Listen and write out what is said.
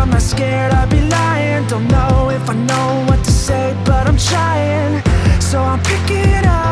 I'm not scared, I'd be lying. Don't know if I know what to say, but I'm trying. So I'm picking up